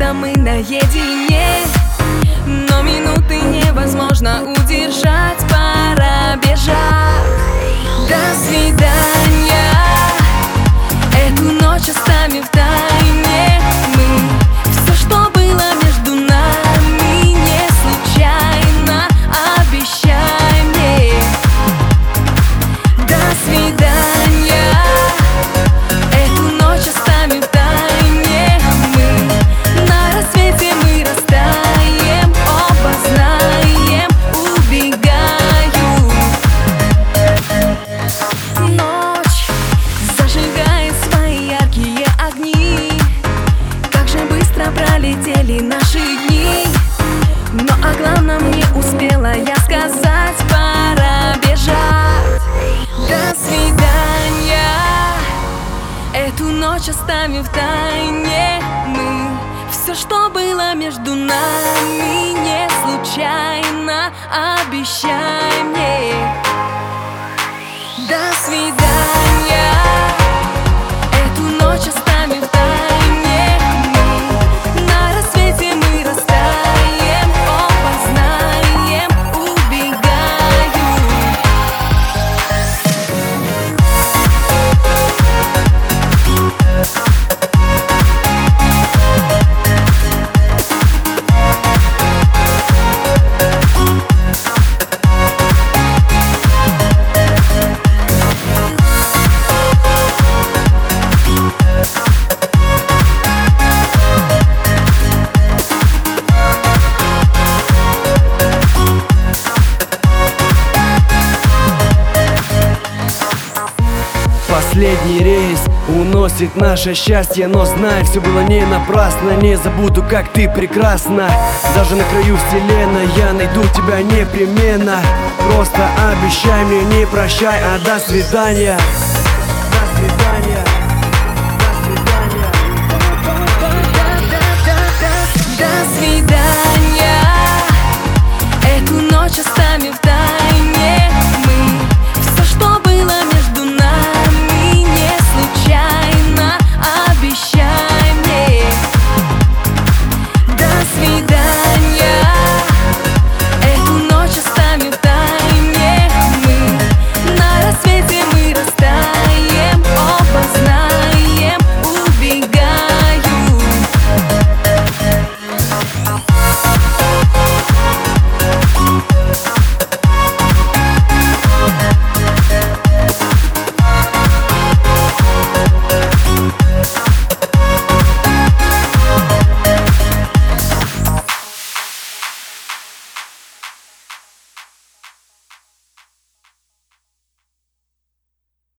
когда мы наедине, но минуты невозможно удержать, пора бежать. До свидания, эту ночь оставим в тайне. Мы все, что было между нами, не случайно, обещай мне. До свидания, эту ночь оставим в тайне. Мы на рассвете мы растаем, оба знаем, убегаю. Ночь зажигает свои яркие огни. Как же быстро пролетели наши дни. Но о главном не успела я сказать, пора бежать. До свидания, эту ночь оставим в тайне. Мы все, что было между нами, не случайно, обещай мне. До свидания, эту ночь оставим в тайне. Мы на рассвете мы растаем, оба знаем, убегаю. Последний рейс уносит наше счастье, но знай, все было не напрасно. Не забуду, как ты прекрасна. Даже на краю вселенной я найду тебя непременно. Просто обещай мне, не прощай, а до свидания. До свидания. До свидания, эту ночь оставим